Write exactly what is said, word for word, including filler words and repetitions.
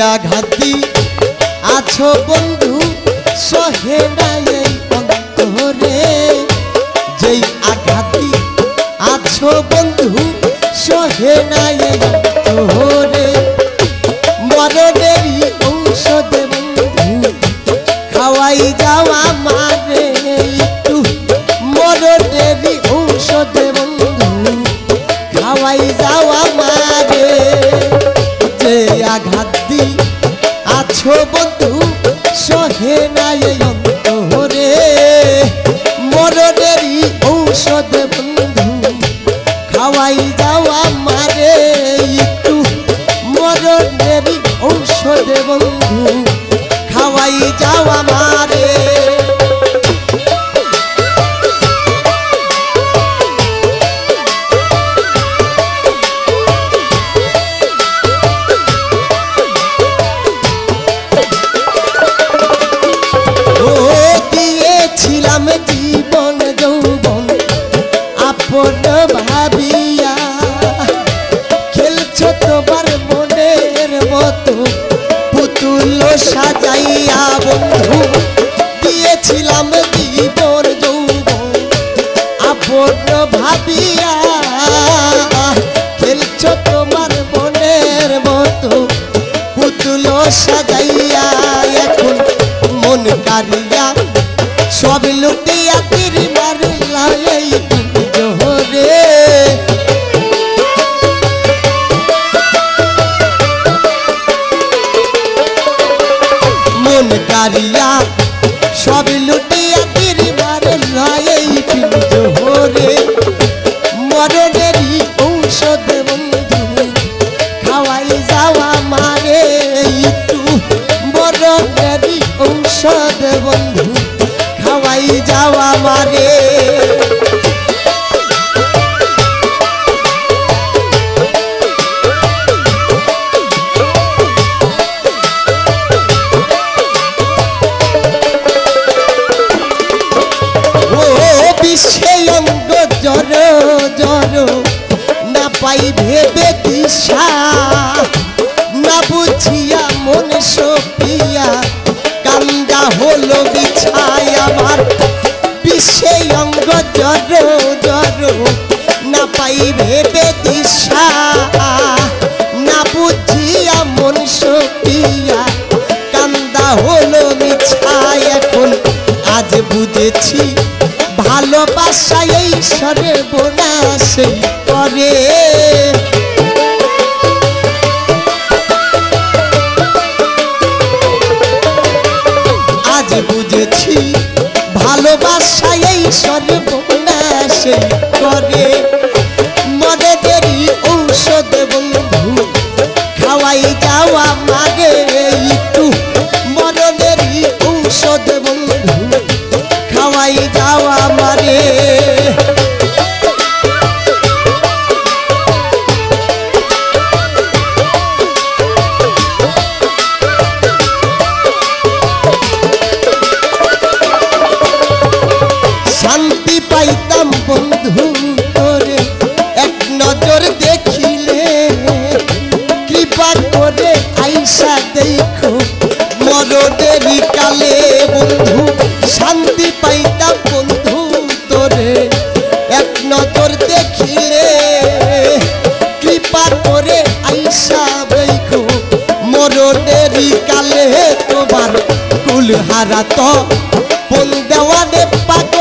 আঘাত দি আছো বন্ধু সহে নাই এই অন্তরে যেই আঘাত দি আছো বন্ধু সহে নাই এই অন্তরে মরণেরই ঔষধ বন্ধু খাওয়াই যাওয়া মারে একটু মরণেরই ঔষধ বন্ধু খাওয়াই যাওয়া মারে যে আঘাত দি আছো বন্ধু সহে নাই এই অন্তরে মরণেরই ঔষধ বন্ধু খাওয়াই যাওয়া মারে একটু মরণেরই ঔষধ বন্ধু খাওয়াই যাওয়া মারে জীবন যৌবন আপন ভাবিয়া খেলছো তোমার মনের মতো পুতুল সাজাইয়া বন্ধু দিয়েছিলাম জীবন যৌবন আপন ভাবিয়া খেলছো তোমার মনের মতো পুতুল সাজাইয়া এখন মন কারিয়া সব লুটিয়া তীর মারলা এই জোহরে মন কারিয়া সব লুটিয়া তীর মারলা এই জোহরে মরণেরই ঔষধ বন্ধু খাওয়াই যাওয়া মারে একটু মরণেরই ঔষধ বন্ধু খাওয়াই যাওয়া মারে ও বিশ্বে অঙ্গ জর জর না পাই ভেবে দিশা না বুঝিয়া মন সপিয়া কান্দা হলো বিছায় আমার বিশ্বে অঙ্গ জর জর না পাই ভেবে দিশা না বুঝিয়া মন সপিয়া কান্দা হলো বিছায় এখন আজ বুঝেছি ভালোবাসা এই সর্বনাশই করে আজ বুঝেছি ভালোবাসা এই সর্বনাশই করে মরণেরই ঔষধ বন্ধু খাওয়াই যাওয়া মারে একটু মরণেরই ঔষধ বন্ধু খাওয়াই যাওয়া মারে শান্তি পাইতাম বন্ধু তোরে এক নজর দেখিলে কৃপা করে আইসা দেখো মরণেরই কালে বন্ধু শান্তি পাইতাম বন্ধু তোরে এক নজর দেখিলে কৃপা করে আইসা দেখো মরণেরই কালে তোমার কুল হারা তো পন দেওয়ানে পাক